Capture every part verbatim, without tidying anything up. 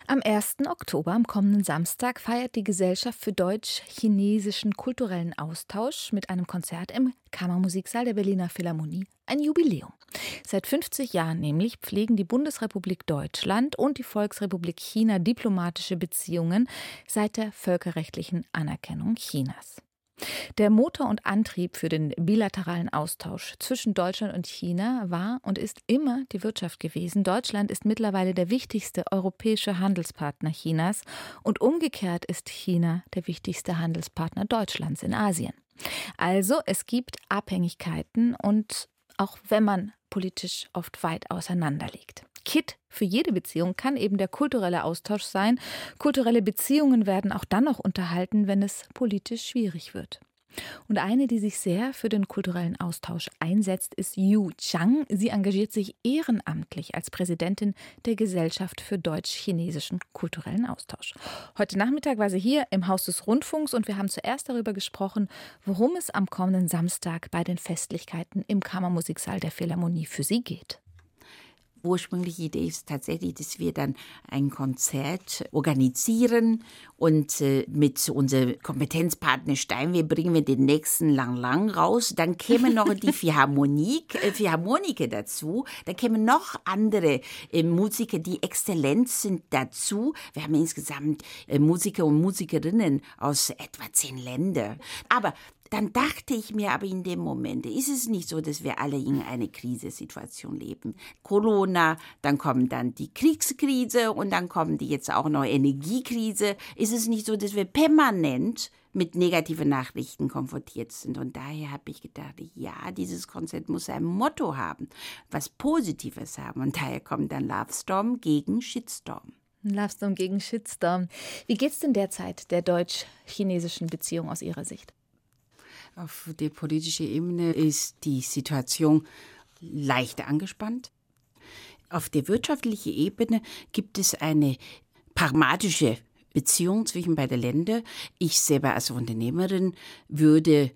Am ersten Oktober, am kommenden Samstag, feiert die Gesellschaft für deutsch-chinesischen kulturellen Austausch mit einem Konzert im Kammermusiksaal der Berliner Philharmonie ein Jubiläum. Seit fünfzig Jahren nämlich pflegen die Bundesrepublik Deutschland und die Volksrepublik China diplomatische Beziehungen seit der völkerrechtlichen Anerkennung Chinas. Der Motor und Antrieb für den bilateralen Austausch zwischen Deutschland und China war und ist immer die Wirtschaft gewesen. Deutschland ist mittlerweile der wichtigste europäische Handelspartner Chinas und umgekehrt ist China der wichtigste Handelspartner Deutschlands in Asien. Also es gibt Abhängigkeiten und auch wenn man politisch oft weit auseinander liegt. Kitt für jede Beziehung kann eben der kulturelle Austausch sein. Kulturelle Beziehungen werden auch dann noch unterhalten, wenn es politisch schwierig wird. Und eine, die sich sehr für den kulturellen Austausch einsetzt, ist Yu Chang. Sie engagiert sich ehrenamtlich als Präsidentin der Gesellschaft für deutsch-chinesischen kulturellen Austausch. Heute Nachmittag war sie hier im Haus des Rundfunks und wir haben zuerst darüber gesprochen, worum es am kommenden Samstag bei den Festlichkeiten im Kammermusiksaal der Philharmonie für sie geht. Ursprüngliche Idee ist tatsächlich, dass wir dann ein Konzert organisieren und äh, mit unserem Kompetenzpartner Steinway bringen wir den nächsten Lang Lang raus. Dann kämen noch die Philharmonik, äh, Philharmoniker dazu. Dann kämen noch andere äh, Musiker, die exzellent sind dazu. Wir haben insgesamt äh, Musiker und Musikerinnen aus etwa zehn Ländern. Aber dann dachte ich mir aber in dem Moment, ist es nicht so, dass wir alle in einer Krisensituation leben. Corona, dann kommt dann die Kriegskrise und dann kommt die jetzt auch noch Energiekrise. Ist es nicht so, dass wir permanent mit negativen Nachrichten konfrontiert sind? Und daher habe ich gedacht, ja, dieses Konzert muss ein Motto haben, was Positives haben. Und daher kommt dann Love Storm gegen Shitstorm. Love Storm gegen Shitstorm. Wie geht es denn derzeit der deutsch-chinesischen Beziehung aus Ihrer Sicht? Auf der politischen Ebene ist die Situation leicht angespannt. Auf der wirtschaftlichen Ebene gibt es eine pragmatische Beziehung zwischen beiden Ländern. Ich selber als Unternehmerin würde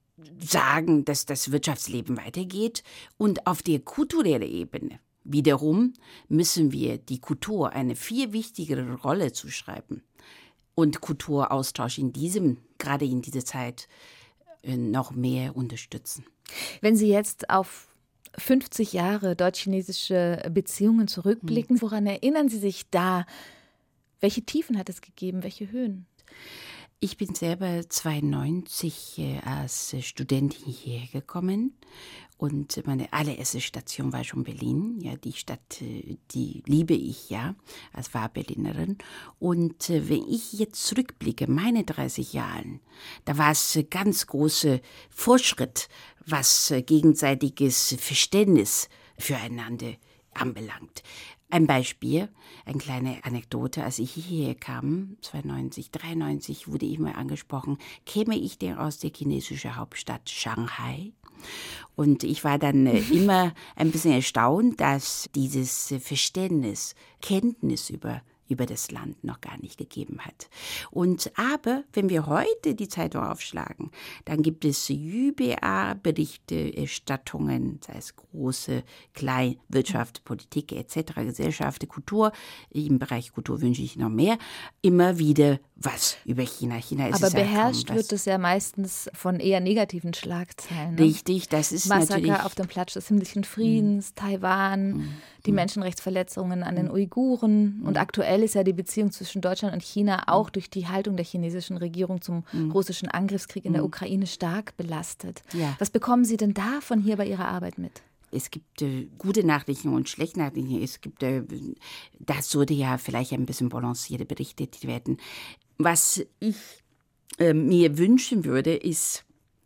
sagen, dass das Wirtschaftsleben weitergeht. Und auf der kulturellen Ebene wiederum müssen wir die Kultur eine viel wichtigere Rolle zuschreiben. Und Kulturaustausch in diesem, gerade in dieser Zeit, noch mehr unterstützen. Wenn Sie jetzt auf fünfzig Jahre deutsch-chinesische Beziehungen zurückblicken, hm. woran erinnern Sie sich da? Welche Tiefen hat es gegeben, welche Höhen? Ich bin selber zweiundneunzig als Studentin hierher gekommen und meine allererste Station war schon Berlin. Ja, die Stadt, die liebe ich ja als Wahlberlinerin. Und wenn ich jetzt zurückblicke, meine dreißig Jahre, da war es ganz großer Fortschritt, was gegenseitiges Verständnis füreinander anbelangt. Ein Beispiel, eine kleine Anekdote, als ich hierher kam, zweiundneunzig, dreiundneunzig, wurde ich mal angesprochen, käme ich denn aus der chinesischen Hauptstadt Shanghai? Und ich war dann äh, immer ein bisschen erstaunt, dass dieses Verständnis, Kenntnis über über das Land noch gar nicht gegeben hat. Und aber, wenn wir heute die Zeitung aufschlagen, dann gibt es überall Berichte, Erstattungen, sei es große, klein, Wirtschaft, Politik et cetera, Gesellschaft, Kultur. Im Bereich Kultur wünsche ich noch mehr. Immer wieder was über China. China ist aber es beherrscht ja wird es ja meistens von eher negativen Schlagzeilen. Ne? Richtig, das ist Massaker natürlich auf dem Platz des himmlischen Friedens, mm. Taiwan, mm. die Menschenrechtsverletzungen an den Uiguren. Mm. Und aktuell ist ja die Beziehung zwischen Deutschland und China auch mm. durch die Haltung der chinesischen Regierung zum mm. russischen Angriffskrieg in mm. der Ukraine stark belastet. Ja. Was bekommen Sie denn davon hier bei Ihrer Arbeit mit? Es gibt äh, gute Nachrichten und schlechte Nachrichten. Es gibt, äh, das sollte ja vielleicht ein bisschen balanciert berichtet werden. Was ich äh, mir wünschen würde, ist,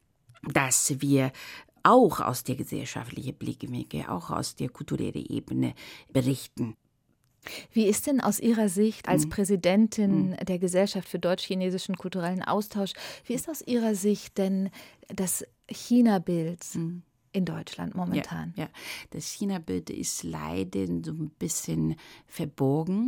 dass wir auch aus der gesellschaftlichen Blickwinkel, auch aus der kulturellen Ebene berichten. Wie ist denn aus Ihrer Sicht als Präsidentin der Gesellschaft für deutsch-chinesischen kulturellen Austausch, wie ist aus Ihrer Sicht denn das China-Bild in Deutschland momentan? Ja, ja. Das China-Bild ist leider so ein bisschen verborgen.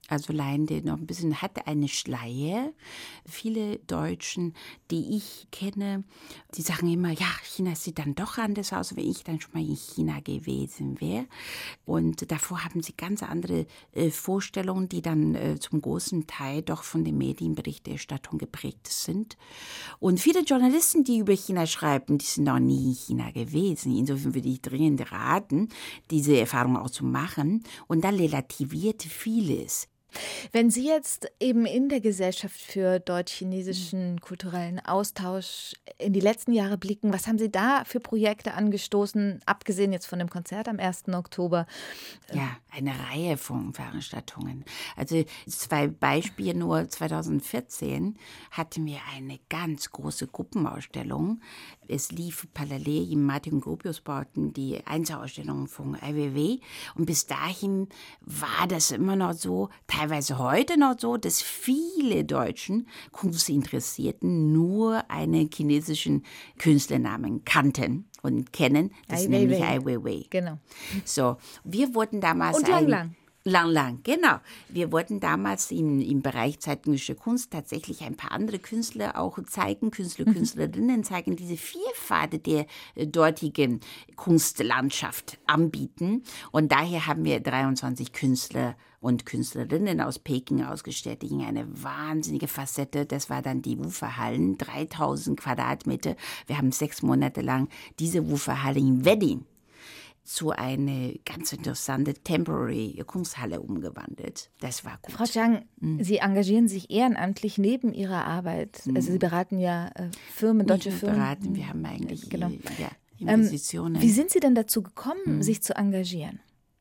Also leide noch ein bisschen, hatte eine Schleier. Viele Deutschen, die ich kenne, die sagen immer, ja, China sieht dann doch anders aus, wenn ich dann schon mal in China gewesen wäre. Und davor haben sie ganz andere äh, Vorstellungen, die dann äh, zum großen Teil doch von der Medienberichterstattung geprägt sind. Und viele Journalisten, die über China schreiben, die sind noch nie in China gewesen. Insofern würde ich dringend raten, diese Erfahrung auch zu machen. Und dann relativiert vieles. Wenn Sie jetzt eben in der Gesellschaft für deutsch-chinesischen kulturellen Austausch in die letzten Jahre blicken, was haben Sie da für Projekte angestoßen, abgesehen jetzt von dem Konzert am ersten Oktober? Ja, eine Reihe von Veranstaltungen. Also zwei Beispiele nur. zweitausendvierzehn hatten wir eine ganz große Gruppenausstellung. Es lief parallel im Martin-Gropius-Bauten die Einzelausstellung von I W W. Und bis dahin war das immer noch so, teilweise heute noch so, dass viele Deutschen Kunstinteressierten nur einen chinesischen Künstlernamen kannten und kennen. Das ist nämlich Ai Weiwei. Genau. So, wir wurden damals und Lang Lang. Lang Lang, genau. Wir wollten damals im, im Bereich zeitgenössische Kunst tatsächlich ein paar andere Künstler auch zeigen, Künstler, mhm. Künstlerinnen zeigen, diese Vielfalt der äh, dortigen Kunstlandschaft anbieten. Und daher haben wir dreiundzwanzig Künstler und Künstlerinnen aus Peking ausgestellt, in eine wahnsinnige Facette. Das war dann die Wuferhallen, dreitausend Quadratmeter. Wir haben sechs Monate lang diese Wuferhalle in Wedding zu einer ganz interessanten Temporary Kunsthalle umgewandelt. Das war gut. Frau Zhang, mhm. Sie engagieren sich ehrenamtlich neben Ihrer Arbeit. Mhm. Also Sie beraten ja äh, Firmen, deutsche Nicht Firmen. Beraten, wir haben eigentlich genau. äh, ja, Investitionen. Ähm, wie sind Sie denn dazu gekommen, mhm. sich zu engagieren?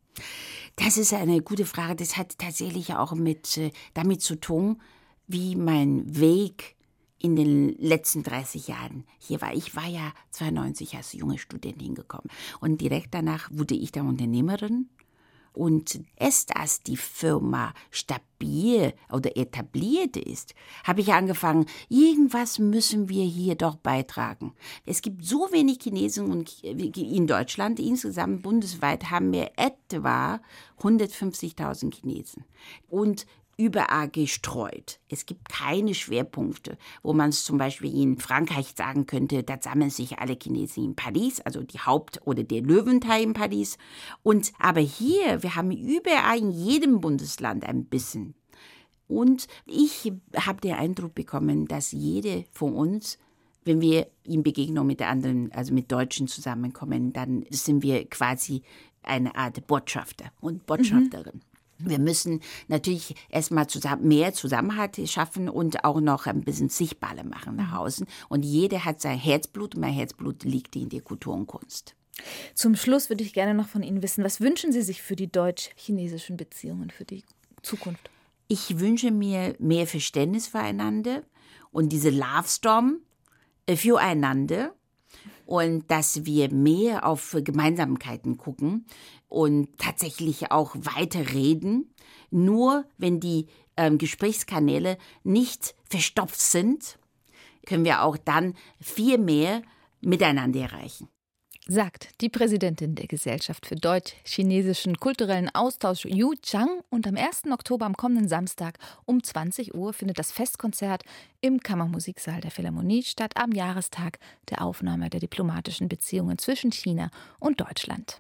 Das ist eine gute Frage. Das hat tatsächlich auch mit, äh, damit zu tun, wie mein Weg in den letzten dreißig Jahren hier war. Ich war ja zweiundneunzig als junge Studentin gekommen. Und direkt danach wurde ich dann Unternehmerin. Und erst als die Firma stabil oder etabliert ist, habe ich angefangen, irgendwas müssen wir hier doch beitragen. Es gibt so wenig Chinesen in Deutschland. Insgesamt bundesweit haben wir etwa hundertfünfzigtausend Chinesen. Und überall gestreut. Es gibt keine Schwerpunkte, wo man es zum Beispiel in Frankreich sagen könnte, da sammeln sich alle Chinesen in Paris, also die Haupt- oder der Löwenteil in Paris. Und aber hier, wir haben überall in jedem Bundesland ein bisschen. Und ich habe den Eindruck bekommen, dass jede von uns, wenn wir in Begegnung mit anderen, also mit Deutschen zusammenkommen, dann sind wir quasi eine Art Botschafter und Botschafterin. Mhm. Wir müssen natürlich erstmal zusammen, mehr Zusammenhalt schaffen und auch noch ein bisschen sichtbarer machen nach außen. Und jeder hat sein Herzblut und mein Herzblut liegt in der Kultur und Kunst. Zum Schluss würde ich gerne noch von Ihnen wissen, was wünschen Sie sich für die deutsch-chinesischen Beziehungen, für die Zukunft? Ich wünsche mir mehr Verständnis füreinander und diese Love Storm füreinander. Und dass wir mehr auf Gemeinsamkeiten gucken und tatsächlich auch weiter reden. Nur wenn die ähm, Gesprächskanäle nicht verstopft sind, können wir auch dann viel mehr miteinander erreichen. Sagt die Präsidentin der Gesellschaft für deutsch-chinesischen kulturellen Austausch, Yu Chang. Und am ersten Oktober, am kommenden Samstag um zwanzig Uhr, findet das Festkonzert im Kammermusiksaal der Philharmonie statt, am Jahrestag der Aufnahme der diplomatischen Beziehungen zwischen China und Deutschland.